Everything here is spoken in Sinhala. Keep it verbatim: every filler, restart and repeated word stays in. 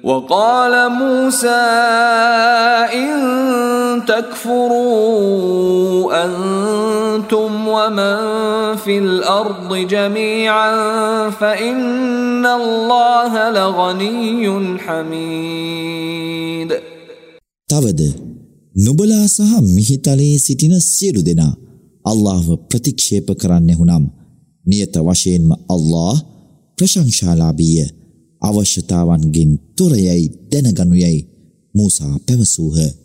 وقال موسى إن تكفروا أنتم ومن في الأرض جميعا فإن الله لغني حميد. තවද නුඹලා සහ මිහිතලයේ සිටින සියලු දෙනා අල්ලාහ්ව ප්‍රතික්ෂේප කරන්නෙහු නම් නියත වශයෙන්ම අල්ලාහ් ප්‍රශංසාලාභීය අවශ්‍යතාවන්ගෙන් තොර යයි දැනගනු යයි මූසා පැවසූහ.